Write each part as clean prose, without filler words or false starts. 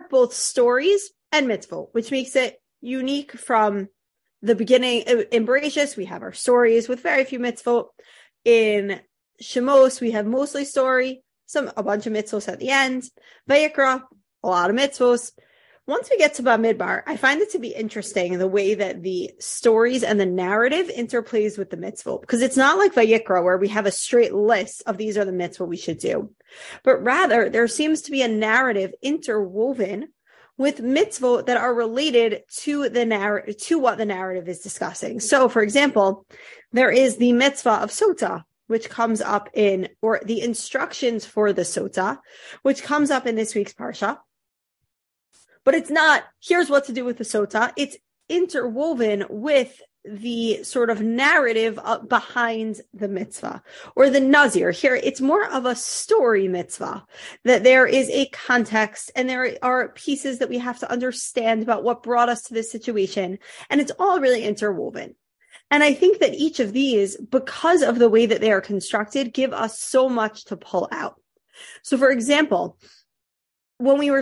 both stories and mitzvot, which makes it unique from the beginning. In Bereshis, we have our stories with very few mitzvot. In Shemos, we have mostly story, a bunch of mitzvot at the end. Vayikra, a lot of mitzvot. Once we get to Bamidbar, I find it to be interesting the way that the stories and the narrative interplays with the mitzvot, because it's not like Vayikra where we have a straight list of these are the mitzvot we should do, but rather there seems to be a narrative interwoven with mitzvot that are related to what the narrative is discussing. So, for example, there is the mitzvah of sota, which comes up or the instructions for the sota, which comes up in this week's parsha. But it's not, here's what to do with the sota. It's interwoven with the sort of narrative behind the mitzvah or the nazir. Here, it's more of a story mitzvah, that there is a context and there are pieces that we have to understand about what brought us to this situation. And it's all really interwoven. And I think that each of these, because of the way that they are constructed, give us so much to pull out. So, for example, when we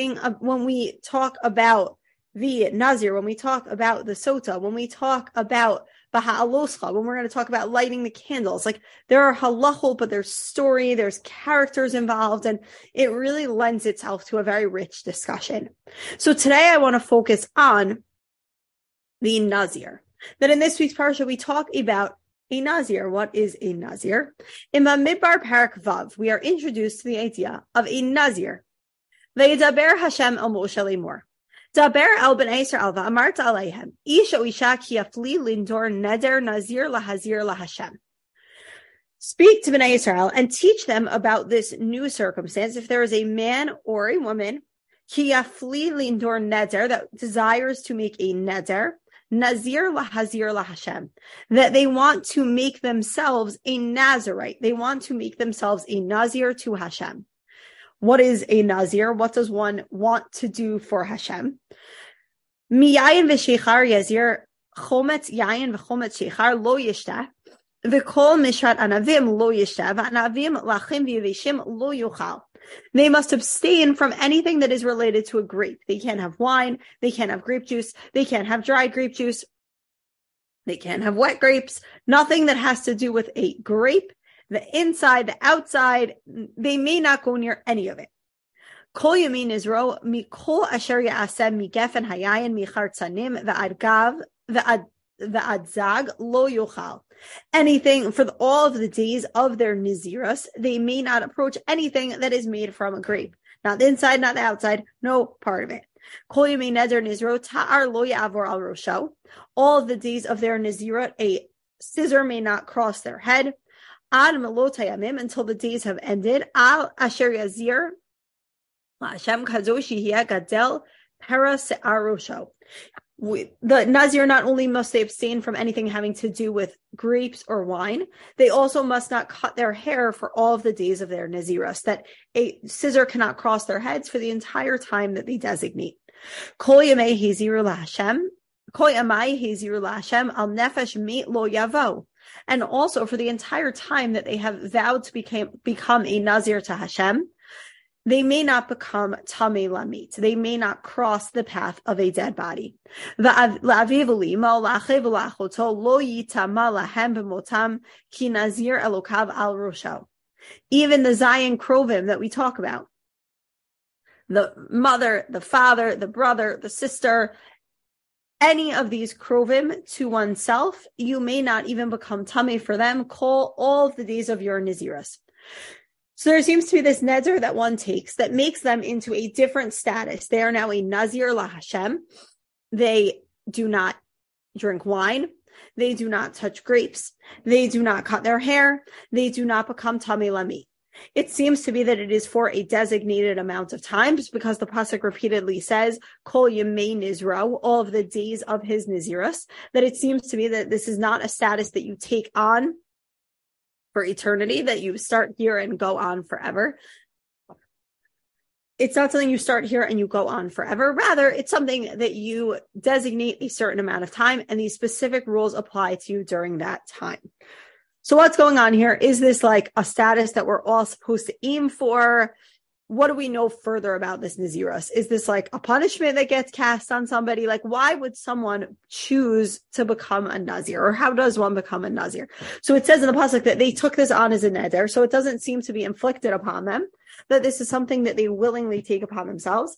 talk about the Nazir, when we talk about the Sota, when we talk about Baha'aloscha, when we're going to talk about lighting the candles, like there are halachot, but there's story, there's characters involved, and it really lends itself to a very rich discussion. So today I want to focus on the Nazir. That in this week's parsha, we talk about a Nazir. What is a Nazir? In Bamidbar Parak Vav, we are introduced to the idea of a Nazir. V'yidaber Hashem el Moshe lemor. Daber el b'nei Yisrael v'amarta aleihem. Ish o isha ki yafli lindor neder nazir lahazir laHashem. Speak to b'nei Yisrael and teach them about this new circumstance. If there is a man or a woman, ki yafli lindor neder, that desires to make a neder, nazir lahazir laHashem, that they want to make themselves a Nazirite. They want to make themselves a Nazir to Hashem. What is a Nazir? What does one want to do for Hashem? Miyayin v'sheichar yazir chometz yayin v'chometz sheichar lo yishteh v'kol mishrat anavim lo yishteh v'anavim lachim v'yeveshim lo yuchal. They must abstain from anything that is related to a grape. They can't have wine. They can't have grape juice. They can't have dried grape juice. They can't have wet grapes. Nothing that has to do with a grape. The inside, the outside, they may not go near any of it. Kol yamin Israel mikol asher ya'asem migefen hayayin michartzanim ve'adgav ve'adzag lo yochal. Anything for all of the days of their Naziros, they may not approach anything that is made from a grape. Not the inside, not the outside, no part of it. Kol yamin neder nizro ta'ar lo ya'avor al rosho. All of the days of their Nazirot, a scissor may not cross their head. Ad melot hayamim, until the days have ended. Al asher yazir Hashem kadosh yihya gadel para se'ar rosho. The Nazir, not only must they abstain from anything having to do with grapes or wine, they also must not cut their hair for all of the days of their Naziros, that a scissor cannot cross their heads for the entire time that they designate. Kol yamei haziru laHashem, kol yamai haziru laHashem al nefesh met lo yavo. And also for the entire time that they have vowed to become a Nazir to Hashem, they may not become tamei lamit. They may not cross the path of a dead body. Even the Zayin Krovim that we talk about, the mother, the father, the brother, the sister, any of these krovim to oneself, you may not even become tamei for them. Call all of the days of your Naziros. So there seems to be this neder that one takes that makes them into a different status. They are now a Nazir laHashem. They do not drink wine. They do not touch grapes. They do not cut their hair. They do not become tamei lamit. It seems to be that it is for a designated amount of time, just because the pasuk repeatedly says, Kol Yemei Nizro, all of the days of his Naziros, that it seems to be that this is not a status that you take on for eternity, that you start here and go on forever. It's not something you start here and you go on forever. Rather, it's something that you designate a certain amount of time, and these specific rules apply to you during that time. So what's going on here? Is this like a status that we're all supposed to aim for? what do we know further about this Nazirus? Is this like a punishment that gets cast on somebody? Like, why would someone choose to become a Nazir? Or how does one become a Nazir? So it says in the pasuk that they took this on as a neder, so it doesn't seem to be inflicted upon them, that this is something that they willingly take upon themselves.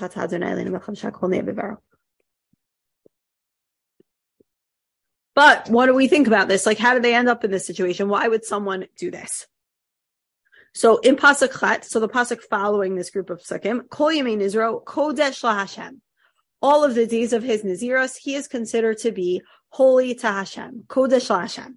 But what do we think about this? Like, how did they end up in this situation? Why would someone do this? So in Pasuk Chet, so the Pasuk following this group of Psukim, Kol Yemei Nizro, Kodesh LaHashem. All of the days of his Naziros, he is considered to be holy to Hashem, Kodesh LaHashem.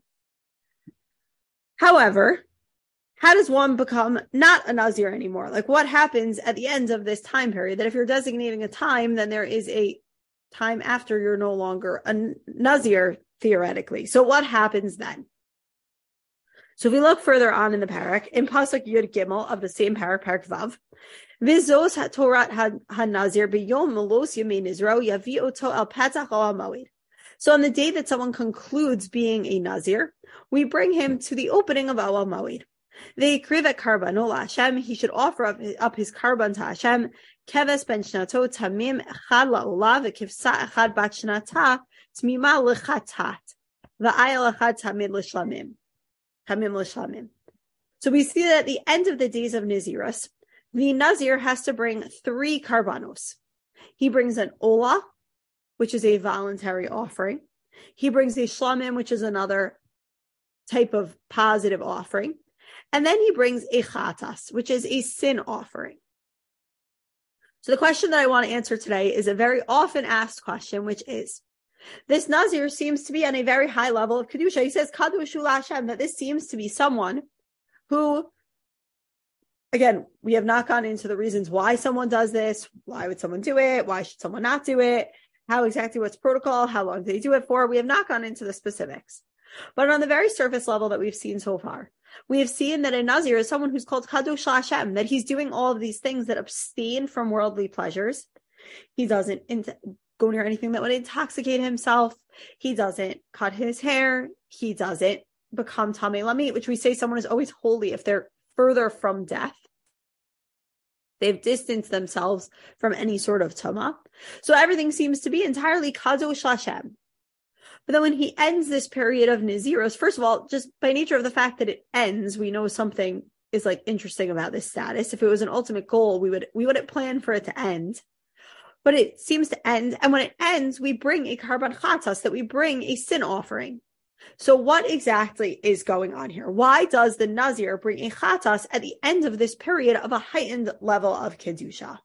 However, how does one become not a Nazir anymore? Like, what happens at the end of this time period? That if you're designating a time, then there is a time after you're no longer a Nazir, theoretically. So what happens then? So if we look further on in the parak, in Pasuk Yud Gimel of the same parak, Parak Vav, Vizos HaTorat HaNazir B'yom Melos Yemei Nizro Yavi Oto El Petach Al Moed. So on the day that someone concludes being a Nazir, we bring him to the opening of Al Moed. Ve'ikriv et Karbano LaHashem, he should offer up his Karban to Hashem, Keves Ben Shnato Tamim Echad LaOlah V'kivsa Echad Bat Shnata Tmima L'chatat V'ayel Echad Tamid L'shlamim. So we see that at the end of the days of Nazirus, the Nazir has to bring 3 karbanos. He brings an olah, which is a voluntary offering. He brings a shlamim, which is another type of positive offering. And then he brings a chatas, which is a sin offering. So the question that I want to answer today is a very often asked question, which is, this Nazir seems to be on a very high level of Kedusha. He says, Kadushu LaHashem, that this seems to be someone who, again, we have not gone into the reasons why someone does this. Why would someone do it? Why should someone not do it? How exactly, what's protocol? How long do they do it for? We have not gone into the specifics. But on the very surface level that we've seen so far, we have seen that a Nazir is someone who's called Kadosh LaHashem, that he's doing all of these things that abstain from worldly pleasures. He doesn't go near anything that would intoxicate himself. He doesn't cut his hair. He doesn't become Tamei Lamit, which we say someone is always holy if they're further from death. They've distanced themselves from any sort of Tama. So everything seems to be entirely Kadosh LaHashem. But then when he ends this period of Naziros, first of all, just by nature of the fact that it ends, we know something is like interesting about this status. If it was an ultimate goal, we wouldn't plan for it to end. But it seems to end, and when it ends, we bring a karban chatas, that we bring a sin offering. So what exactly is going on here? Why does the Nazir bring a chatas at the end of this period of a heightened level of Kedusha?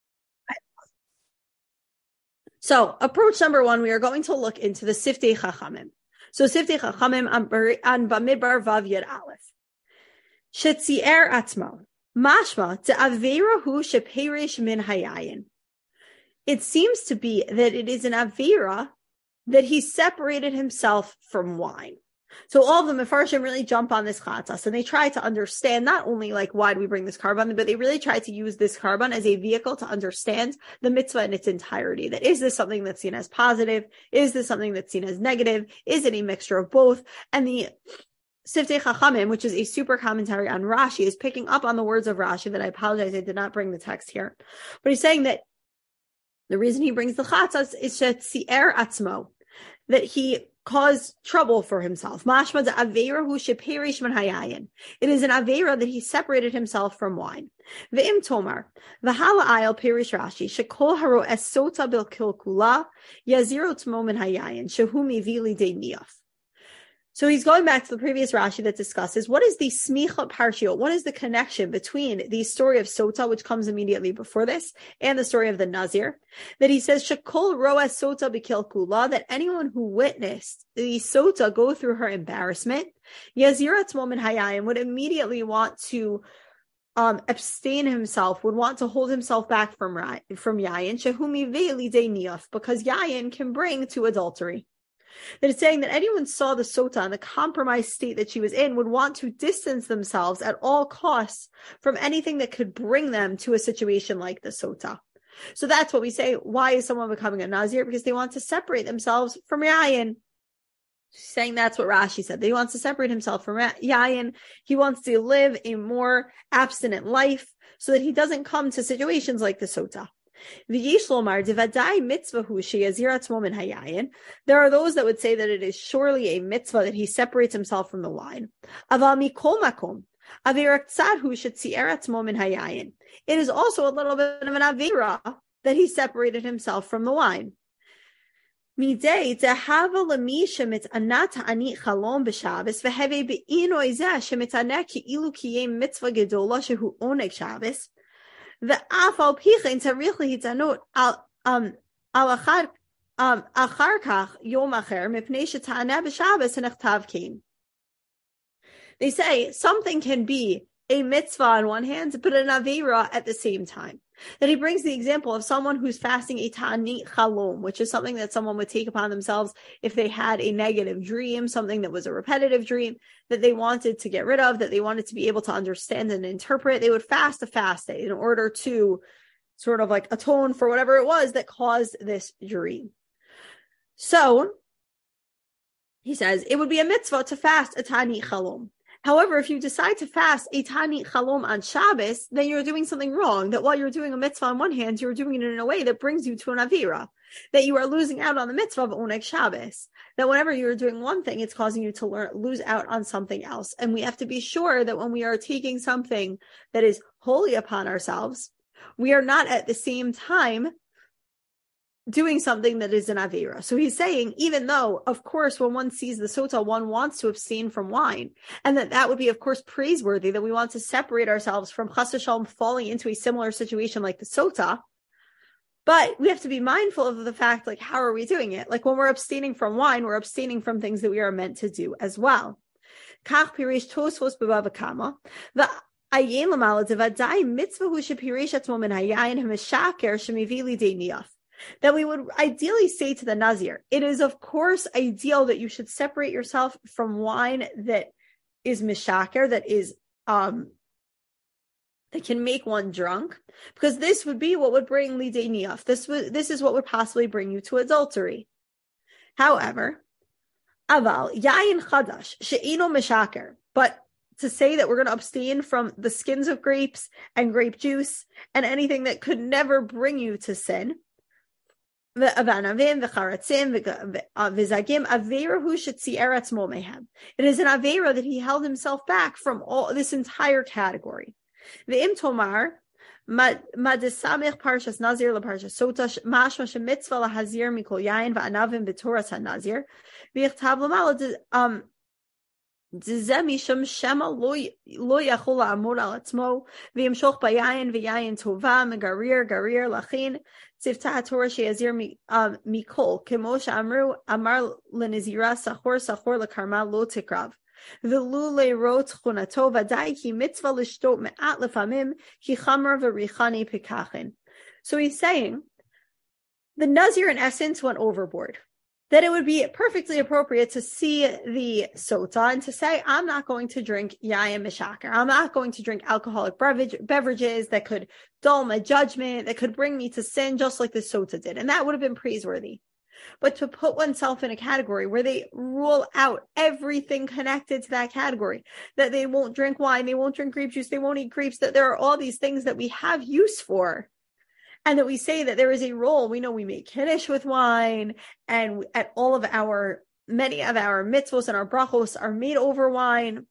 So approach number 1, we are going to look into the Siftei Chachamim. So Siftei Chachamim on Bamidbar Vav Yed Aleph. Shetzier Atzmo, Mashma Te'avera Hu Sheperish Min Hayayin. It seems to be that it is an Avera that he separated himself from wine. So all of the Mefarshim really jump on this chatas, and they try to understand not only like why do we bring this karban, but they really try to use this karban as a vehicle to understand the mitzvah in its entirety. That is this something that's seen as positive? Is this something that's seen as negative? Is it a mixture of both? And the Siftei Chachamim, which is a super commentary on Rashi, is picking up on the words of Rashi that I apologize, I did not bring the text here. But he's saying that the reason he brings the chatzas is shetzier atzmo, that he caused trouble for himself. Mashma de avera hu sheperish min hayayin. It is an avera that he separated himself from wine. Ve'im tomar v'hala ayel perish Rashi shekol haro esota bil kilkula yaziro tmo min hayayin shehu mivili de niyaf. So he's going back to the previous Rashi that discusses what is the smicha parshio, what is the connection between the story of Sota, which comes immediately before this, and the story of the Nazir, that he says, Shekol roa Sota b'kil kula, that anyone who witnessed the Sota go through her embarrassment, Yazirat Momin Hayayim, would immediately want to abstain himself, would want to hold himself back from Yayin, Shehumi ve'li de niyaf, because Yayin can bring to adultery. That it's saying that anyone saw the Sota in the compromised state that she was in would want to distance themselves at all costs from anything that could bring them to a situation like the Sota. So that's what we say. Why is someone becoming a Nazir? Because they want to separate themselves from Yayin. Saying that's what Rashi said. He wants to separate himself from Yayin. He wants to live a more abstinent life so that he doesn't come to situations like the sota. There are those that would say that it is surely a mitzvah that he separates himself from the wine. It is also a little bit of an avira that he separated himself from the wine. Midei tehava lemisha mitana ta'ani chalom b'Shabbos v'heve be'inoi zeh shemitana ki'ilu kiyem mitzvah gedola shehu oneg Shabbos ve'af al pichen tarich lehitanot al achar kach yom acher mipnei shetana b'Shabbos henechtav kein. They say something can be a mitzvah on one hand, but an avera at the same time. That he brings the example of someone who's fasting a ta'anit chalom, which is something that someone would take upon themselves if they had a negative dream, something that was a repetitive dream that they wanted to get rid of, that they wanted to be able to understand and interpret. They would fast a fast day in order to sort of like atone for whatever it was that caused this dream. So he says it would be a mitzvah to fast a ta'anit chalom. However, if you decide to fast a ta'anit chalom on Shabbos, then you're doing something wrong. That while you're doing a mitzvah on one hand, you're doing it in a way that brings you to an avira. That you are losing out on the mitzvah of oneg Shabbos. That whenever you're doing one thing, it's causing you to lose out on something else. And we have to be sure that when we are taking something that is holy upon ourselves, we are not at the same time doing something that is an avera. So he's saying, even though, of course, when one sees the sota, one wants to abstain from wine, and that would be, of course, praiseworthy, that we want to separate ourselves from chas v'shalom falling into a similar situation like the sota. But we have to be mindful of the fact, like, how are we doing it? Like, when we're abstaining from wine, we're abstaining from things that we are meant to do as well. Kach pirish tosfos b'bava kama. Ayin l'mala devadai mitzvah hu shepirish atzmo min hayayin h'mishaker shemivi lidei niyaf. That we would ideally say to the Nazir, it is of course ideal that you should separate yourself from wine that is mishaker, that is that can make one drunk, because this would be what would bring lidei niyaf. This is what would possibly bring you to adultery. However, aval yayin chadash she'ino mishaker, but to say that we're going to abstain from the skins of grapes and grape juice and anything that could never bring you to sin. It is an avera that he held himself back from all this entire category. Ve'im tomar madesamich parshas nazir leparshas sota mashma shemitzvah lahazir mikol yayin va'anavim b'toras hanazir v'yichtav l'mal Mishum shema lo yachol la'amod al atzmo v'yimshoch bayayin v'yayin tova megarir garir lachin tzivta haTorah she'azir mikol kemo she'amru amar lenizira sachor lekarma lo tikrav v'lu le'rot chunato v'dai ki mitzvah lishtot me'at lefamim ki chamar v'richani pikachin. So he's saying the Nazir in essence went overboard. That it would be perfectly appropriate to see the sota and to say, I'm not going to drink yayin mishaker. I'm not going to drink alcoholic beverages that could dull my judgment, that could bring me to sin, just like the sota did. And that would have been praiseworthy. But to put oneself in a category where they rule out everything connected to that category, that they won't drink wine, they won't drink grape juice, they won't eat grapes, that there are all these things that we have use for. And that we say that there is a role. We know we make kiddush with wine, and at all of many of our mitzvos and our brachos are made over wine.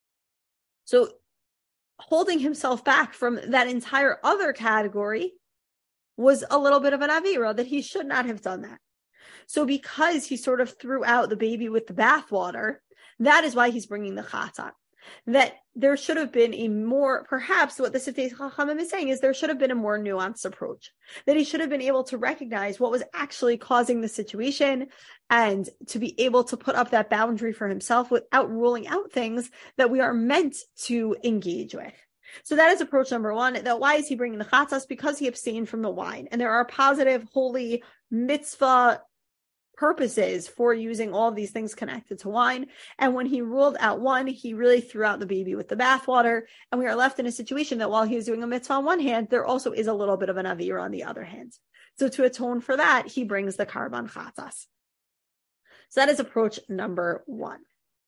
So holding himself back from that entire other category was a little bit of an avira, that he should not have done that. So because he sort of threw out the baby with the bathwater, that is why he's bringing the chatat. That there should have been a more, perhaps what the Siftei Chachamim is saying is there should have been a more nuanced approach. That he should have been able to recognize what was actually causing the situation and to be able to put up that boundary for himself without ruling out things that we are meant to engage with. So that is approach number one. That why is he bringing the chatzas? Because he abstained from the wine. And there are positive, holy mitzvah purposes for using all of these things connected to wine. And when he ruled out one, he really threw out the baby with the bathwater. And we are left in a situation that while he is doing a mitzvah on one hand, there also is a little bit of an avira on the other hand. So to atone for that, he brings the karban chatas. So that is approach number one.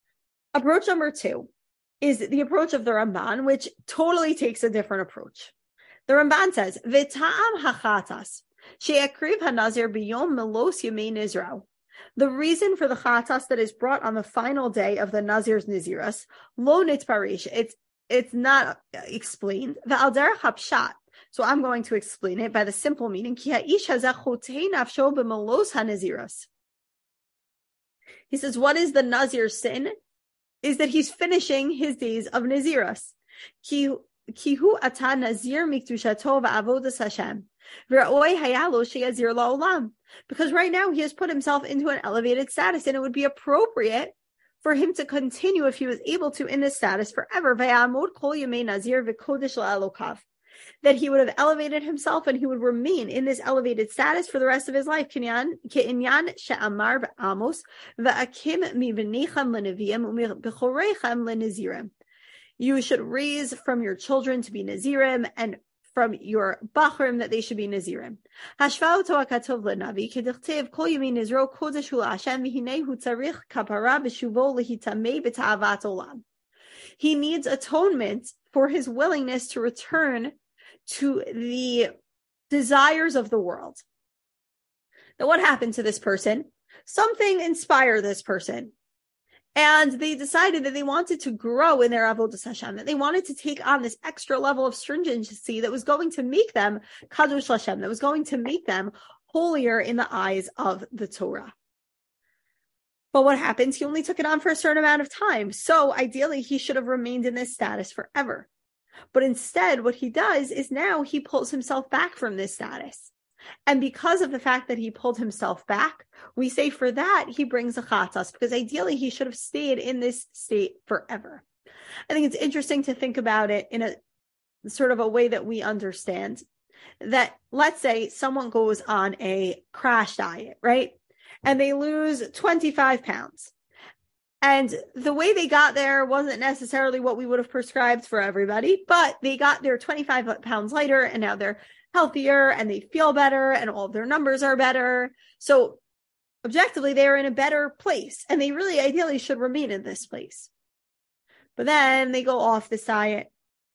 Approach number two is the approach of the Ramban, which totally takes a different approach. The Ramban says, "V'ta'am hachatas she'akriv hanazir b'yom melos yemei nizro." The reason for the chatas that is brought on the final day of the Nazir's Naziras, lo nitparish, it's not explained. V'al derech hapshat. So I'm going to explain it by the simple meaning. Ki ha'ish hazeh chotei nafsho b'melos hanaziras. He says, what is the Nazir's sin? Is that he's finishing his days of Naziras. Kihu ata Nazir mikdushato v'avodas Hashem. Because right now he has put himself into an elevated status, and it would be appropriate for him to continue, if he was able to, in this status forever. That he would have elevated himself and he would remain in this elevated status for the rest of his life. You should raise from your children to be Nazirim, and from your Bachrim that they should be Nazirim. He needs atonement for his willingness to return to the desires of the world. Now, what happened to this person? Something inspired this person. And they decided that they wanted to grow in their avodas Hashem, that they wanted to take on this extra level of stringency that was going to make them kadosh Hashem, that was going to make them holier in the eyes of the Torah. But what happens? He only took it on for a certain amount of time. So ideally, he should have remained in this status forever. But instead, what he does is now he pulls himself back from this status. And because of the fact that he pulled himself back, we say for that, he brings a chatas, because ideally he should have stayed in this state forever. I think it's interesting to think about it in a sort of a way that we understand that, let's say someone goes on a crash diet, right? And they lose 25 pounds. And the way they got there wasn't necessarily what we would have prescribed for everybody, but they got there 25 pounds lighter, and now they're healthier and they feel better and all of their numbers are better. So objectively, they're in a better place, and they really ideally should remain in this place. But then they go off this diet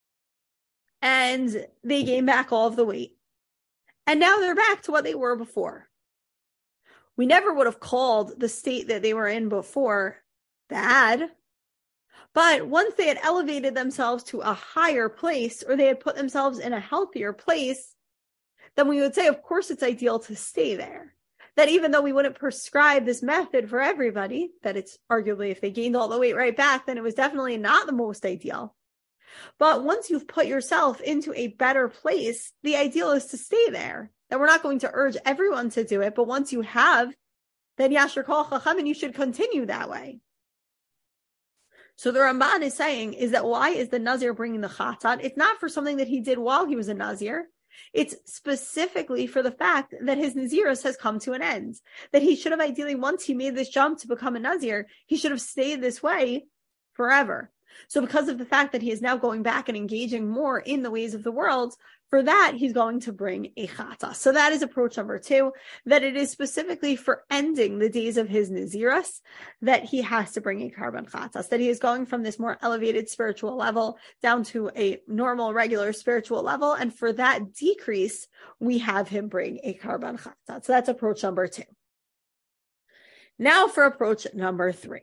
and they gain back all of the weight. And now they're back to what they were before. We never would have called the state that they were in before bad. But once they had elevated themselves to a higher place, or they had put themselves in a healthier place, then we would say, of course, it's ideal to stay there. That even though we wouldn't prescribe this method for everybody, that it's arguably if they gained all the weight right back, then it was definitely not the most ideal. But once you've put yourself into a better place, the ideal is to stay there. That we're not going to urge everyone to do it, but once you have, then Yashar Kol Chacham, and you should continue that way. So the Ramban is saying is that why is the Nazir bringing the chatat? It's not for something that he did while he was a Nazir. It's specifically for the fact that his Naziris has come to an end. That he should have ideally, once he made this jump to become a Nazir, he should have stayed this way forever. So because of the fact that he is now going back and engaging more in the ways of the world, for that, he's going to bring a chatas. So that is approach number 2, that it is specifically for ending the days of his Naziras, that he has to bring a karban chatas, that he is going from this more elevated spiritual level down to a normal, regular spiritual level. And for that decrease, we have him bring a karban chatas. So that's approach number 2. Now for approach number 3.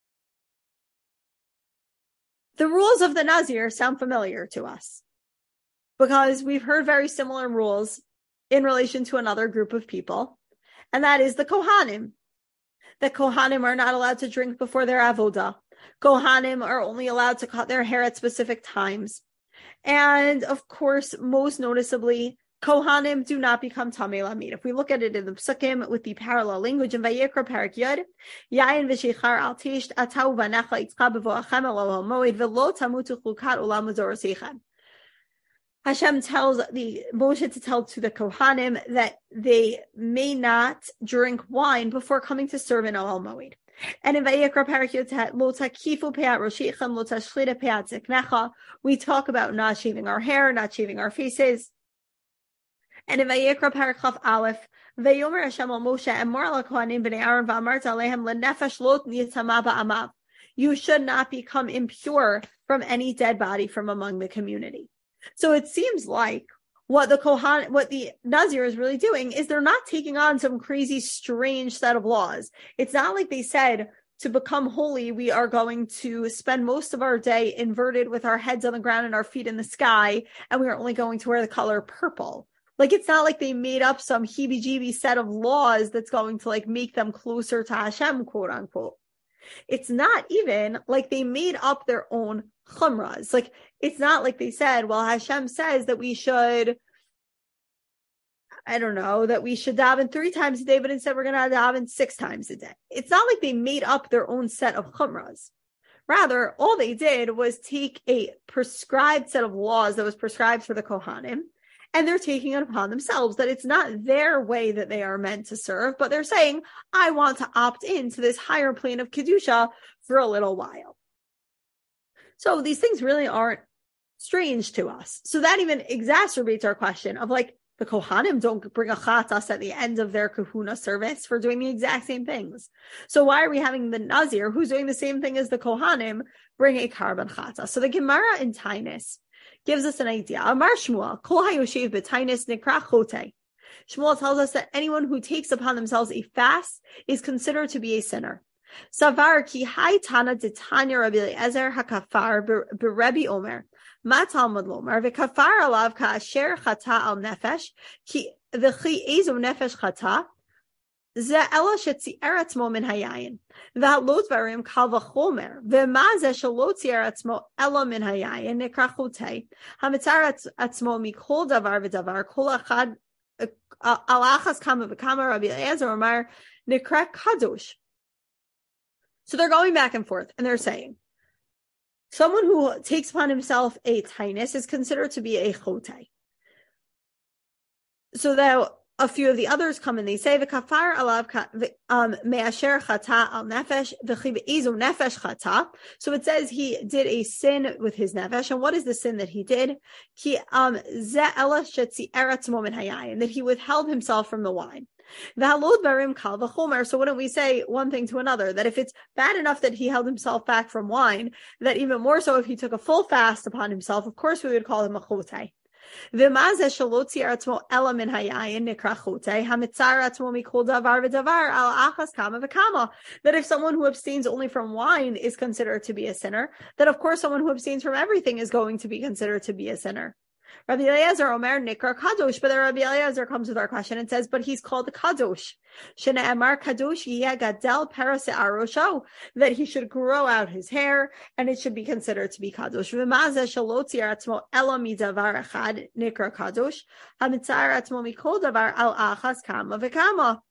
The rules of the Nazir sound familiar to us, because we've heard very similar rules in relation to another group of people, and that is the Kohanim. The Kohanim are not allowed to drink before their avodah. Kohanim are only allowed to cut their hair at specific times. And of course, most noticeably, Kohanim do not become Tamei Lamid. If we look at it in the Psukim with the parallel language in Vayikra Parak Yud, Yain v'sheichar al tisht atau v'necha itzcha b'vo'achem el ha'moed v'lo tamutu chukat ulam l'zorosechem. Hashem tells Moshe to tell to the Kohanim that they may not drink wine before coming to serve in Ohel Moed. And in Vayikra Parak Yud, lo takifu pe'at roshechem, lo tashlita pe'at ziknecha, we talk about not shaving our hair, not shaving our faces. And in Vayikra Parak Chaf Aleph, Vayomer Hashem al Moshe Emor al Kohanim b'nei Aaron v'amarta alehem lenefesh lo nitama ba'amav. You should not become impure from any dead body from among the community. So it seems like what the Nazir is really doing is they're not taking on some crazy, strange set of laws. It's not like they said, to become holy, we are going to spend most of our day inverted with our heads on the ground and our feet in the sky, and we are only going to wear the color purple. Like, it's not like they made up some heebie-jeebie set of laws that's going to like make them closer to Hashem, quote unquote. It's not even like they made up their own chumras. Like, it's not like they said, well, Hashem says that we should, I don't know, that we should daven 3 times a day, but instead we're going to daven 6 times a day. It's not like they made up their own set of chumras. Rather, all they did was take a prescribed set of laws that was prescribed for the Kohanim, and they're taking it upon themselves that it's not their way that they are meant to serve, but they're saying, I want to opt into this higher plane of Kedusha for a little while. So these things really aren't strange to us. So that even exacerbates our question of like, the Kohanim don't bring a chatas at the end of their kahuna service for doing the exact same things. So why are we having the Nazir, who's doing the same thing as the Kohanim, bring a karban chatas? So the Gemara in Tainis gives us an idea. Amar Shmuel, kol hayoshev b'Tainis nikra chote. Shmuel tells us that anyone who takes upon themselves a fast is considered to be a sinner. Savar ki hai tana d'tanya Rabbi Eliezer hakafar b'Rebbe Omer. Ma Talmud lomar v'kafar alav ka'asher chata al nefesh ki v'chi ezo nefesh chata ze ela shetzi'er atzmo min hayayin v'halot varim kal v'chomer v'ma ze shelo tzi'er atzmo ela min hayayin nikra chotei hamitzar atzmo mikol davar v'davar kol achad al achas kama v'kama Rabbi Eliezer omar nikra kadosh. So they're going back and forth and they're saying, someone who takes upon himself a tainus is considered to be a chotai. So that a few of the others come and they say, "V'kafar alav me'asher chata al nefesh v'chi v'ezo nefesh chata." So it says he did a sin with his nefesh, and what is the sin that he did? Ki ze ela shetzi'er atzmo min hayayin, that he withheld himself from the wine. So wouldn't we say one thing to another, that if it's bad enough that he held himself back from wine, that even more so if he took a full fast upon himself, of course we would call him a chotai. That if someone who abstains only from wine is considered to be a sinner, then of course someone who abstains from everything is going to be considered to be a sinner. Rabbi Eliezer Omer Nikra Kadosh, but then Rabbi Eliezer comes with our question and says, but he's called the Kadosh. Shene'emar Kadosh yeh gadel paras arosho, that he should grow out his hair and it should be considered to be Kadosh. V'mazeh shelo tzir atzmo ela midavar echad Nikra Kadosh, hamitzar atzmo mikol davar al achas kama v'kama.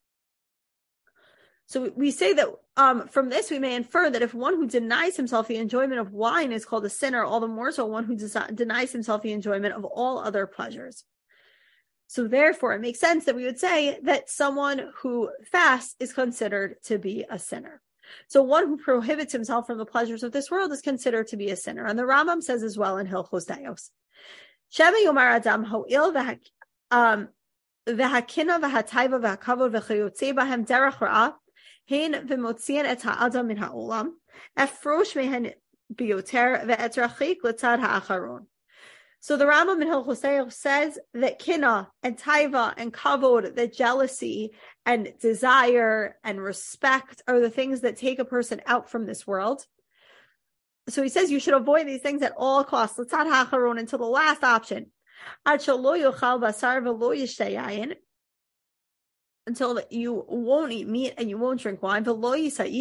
So we say that from this we may infer that if one who denies himself the enjoyment of wine is called a sinner, all the more so one who denies himself the enjoyment of all other pleasures. So therefore, it makes sense that we would say that someone who fasts is considered to be a sinner. So one who prohibits himself from the pleasures of this world is considered to be a sinner. And the Rambam says as well in Hilchos Dayos, Shema Yomar Adam Ho'il v'hakina v'hataiva v'hakavod v'chayotze b'hem derech ra'ah Hein v'motzian et ha'adam min ha'olam, efrosh mehen biyoter ve'etrachik l'tzad ha'acharon. So the Rambam in Hilchos Dayos says that kina and taiva and kavod, that jealousy and desire and respect are the things that take a person out from this world. So he says you should avoid these things at all costs, l'tzad ha'acharon, until the last option. Ad shelo yochal basar v'lo yishteh yayin, until you won't eat meat and you won't drink wine. So he says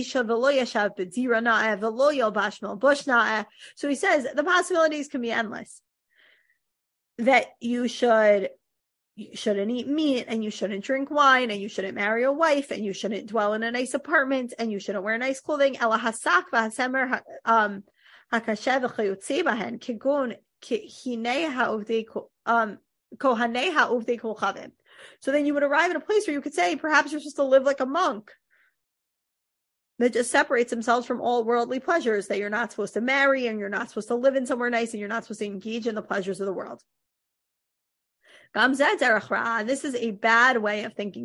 the possibilities can be endless. That you shouldn't eat meat and you shouldn't drink wine and you shouldn't marry a wife and you shouldn't dwell in a nice apartment and you shouldn't wear nice clothing. So then you would arrive at a place where you could say, perhaps you're supposed to live like a monk that just separates themselves from all worldly pleasures, that you're not supposed to marry and you're not supposed to live in somewhere nice and you're not supposed to engage in the pleasures of the world. This is a bad way of thinking.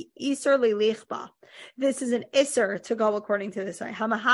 This is an isser to go according to this way.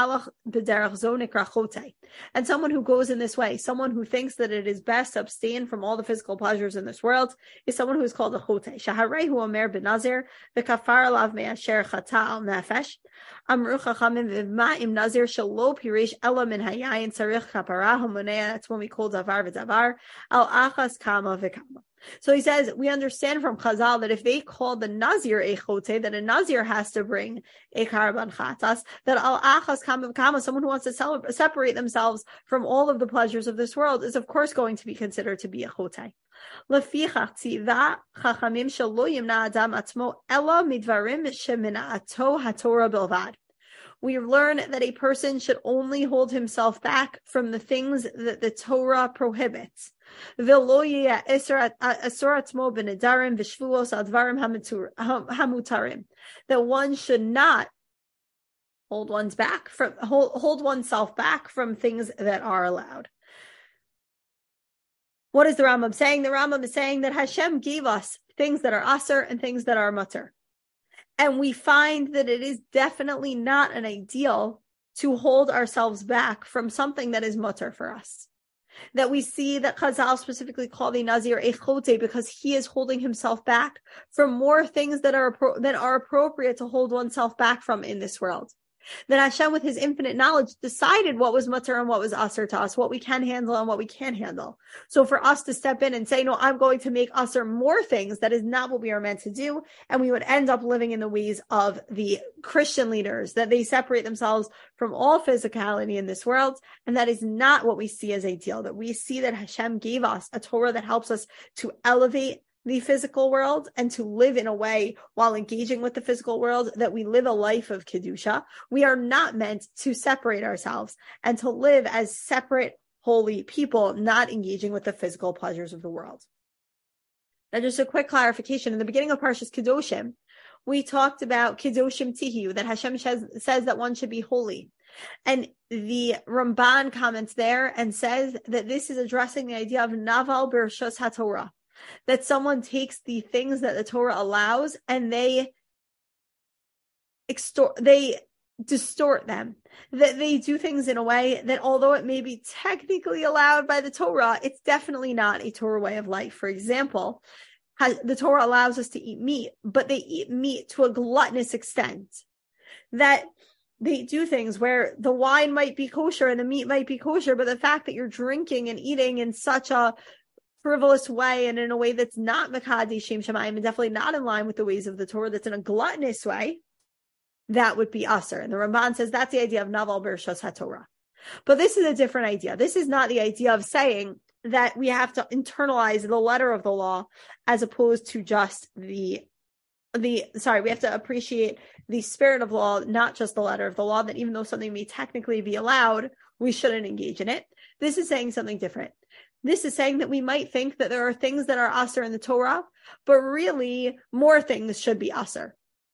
And someone who goes in this way, someone who thinks that it is best to abstain from all the physical pleasures in this world, is someone who is called a chote. Shaharehu omer benazir v'kafar alav me'asher chata al nefesh. Amru chachamim v'ma im nazir shelo pirish ela min hayayin tzarich kapara hamonea. That's when we call davar v'davar al achas kama v'kama. So he says, we understand from Chazal that if they call the Nazir a chote, that a Nazir has to bring a karban chatas, that al achas kama v'kama, someone who wants to separate themselves from all of the pleasures of this world, is of course going to be considered to be a chote. Lefichach tziva chachamim shelo yimna adam atzmo ela midvarim shemina'ato haTorah bilvad. We learn that a person should only hold himself back from the things that the Torah prohibits. That one should not hold oneself back from things that are allowed. What is the Rambam saying? The Rambam is saying that Hashem gave us things that are asur and things that are mutar. And we find that it is definitely not an ideal to hold ourselves back from something that is mutar for us. That we see that Chazal specifically called the Nazir a chote because he is holding himself back from more things that are appropriate to hold oneself back from in this world. That Hashem, with his infinite knowledge, decided what was mutar and what was asur to us, what we can handle and what we can't handle. So for us to step in and say, no, I'm going to make asur more things, that is not what we are meant to do. And we would end up living in the ways of the Christian leaders, that they separate themselves from all physicality in this world. And that is not what we see as ideal. That we see that Hashem gave us a Torah that helps us to elevate the physical world and to live in a way while engaging with the physical world, that we live a life of Kedusha. We are not meant to separate ourselves and to live as separate, holy people, not engaging with the physical pleasures of the world. Now, just a quick clarification. In the beginning of Parshas Kedoshim, we talked about Kedoshim Tihiyu, that Hashem says that one should be holy. And the Ramban comments there and says that this is addressing the idea of Naval Bershus HaTorah, that someone takes the things that the Torah allows and they distort them, that they do things in a way that, although it may be technically allowed by the Torah, it's definitely not a Torah way of life. For example, the Torah allows us to eat meat, but they eat meat to a gluttonous extent, that they do things where the wine might be kosher and the meat might be kosher, but the fact that you're drinking and eating in such a frivolous way and in a way that's not Makadi Shem Shemayim and definitely not in line with the ways of the Torah, that's in a gluttonous way, that would be asur. And the Ramban says that's the idea of Naval Bershus HaTorah. But this is a different idea. This is not the idea of saying that we have to internalize the letter of the law as opposed to just we have to appreciate the spirit of law, not just the letter of the law, that even though something may technically be allowed, we shouldn't engage in it. This is saying something different. This is saying that we might think that there are things that are asur in the Torah, but really more things should be asur.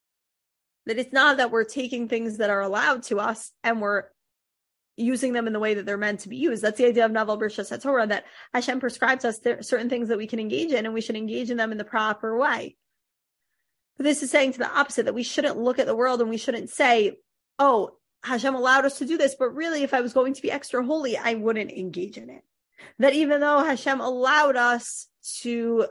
That it's not that we're taking things that are allowed to us and we're using them in the way that they're meant to be used. That's the idea of Naval Bershus HaTorah, that Hashem prescribes us certain things that we can engage in, and we should engage in them in the proper way. But this is saying to the opposite, that we shouldn't look at the world and we shouldn't say, oh, Hashem allowed us to do this, but really if I was going to be extra holy, I wouldn't engage in it. That even though Hashem allowed us to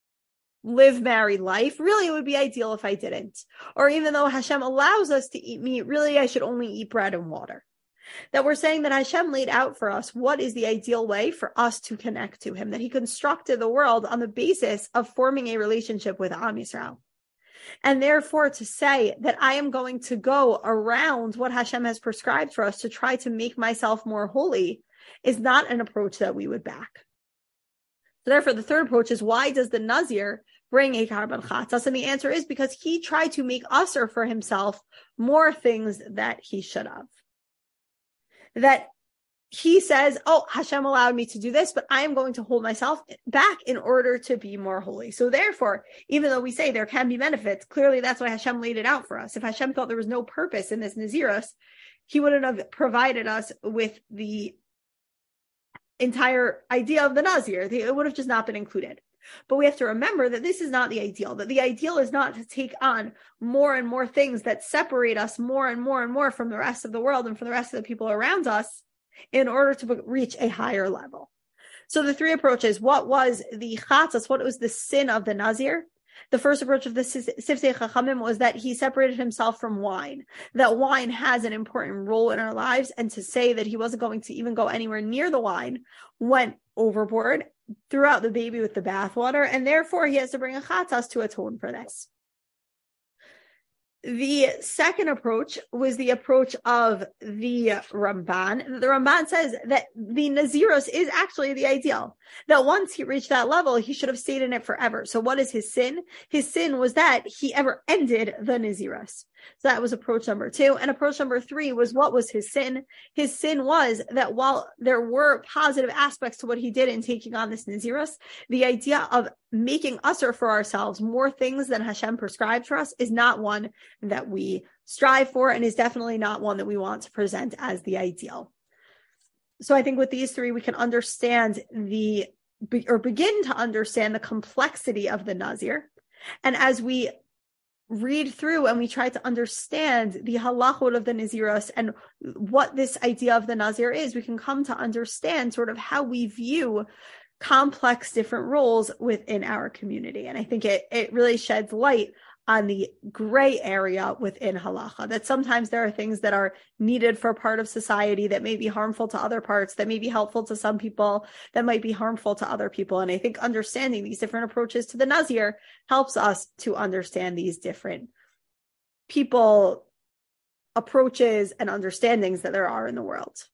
live married life, really it would be ideal if I didn't. Or even though Hashem allows us to eat meat, really I should only eat bread and water. That we're saying that Hashem laid out for us what is the ideal way for us to connect to Him, that He constructed the world on the basis of forming a relationship with Am Yisrael. And therefore to say that I am going to go around what Hashem has prescribed for us to try to make myself more holy is not an approach that we would back. So therefore, the third approach is, why does the Nazir bring a karban chatas? And the answer is because he tried to make asur for himself more things that he should have. That he says, oh, Hashem allowed me to do this, but I am going to hold myself back in order to be more holy. So therefore, even though we say there can be benefits, clearly that's why Hashem laid it out for us. If Hashem thought there was no purpose in this Nazirus, He wouldn't have provided us with the entire idea of the Nazir. It would have just not been included. But we have to remember that this is not the ideal, that the ideal is not to take on more and more things that separate us more and more and more from the rest of the world and from the rest of the people around us in order to reach a higher level. So the three approaches, what was the chatzas, what was the sin of the Nazir? The first approach of the Siftei Chachamim was that he separated himself from wine, that wine has an important role in our lives, and to say that he wasn't going to even go anywhere near the wine went overboard, threw out the baby with the bathwater, and therefore he has to bring a chatzas to atone for this. The second approach was the approach of the Ramban. The Ramban says that the Naziros is actually the ideal, that once he reached that level, he should have stayed in it forever. So what is his sin? His sin was that he ever ended the Naziros. So that was approach number 2. And approach number 3 was, what was his sin? His sin was that while there were positive aspects to what he did in taking on this Naziros, the idea of making usher for ourselves more things than Hashem prescribed for us is not one that we strive for, and is definitely not one that we want to present as the ideal. So I think with these 3, we can understand begin to understand the complexity of the Nazir. And as we read through and we try to understand the halachot of the Naziros and what this idea of the Nazir is, we can come to understand sort of how we view complex different roles within our community. And I think it really sheds light on the gray area within halacha, that sometimes there are things that are needed for part of society that may be harmful to other parts, that may be helpful to some people, that might be harmful to other people. And I think understanding these different approaches to the Nazir helps us to understand these different people, approaches, and understandings that there are in the world.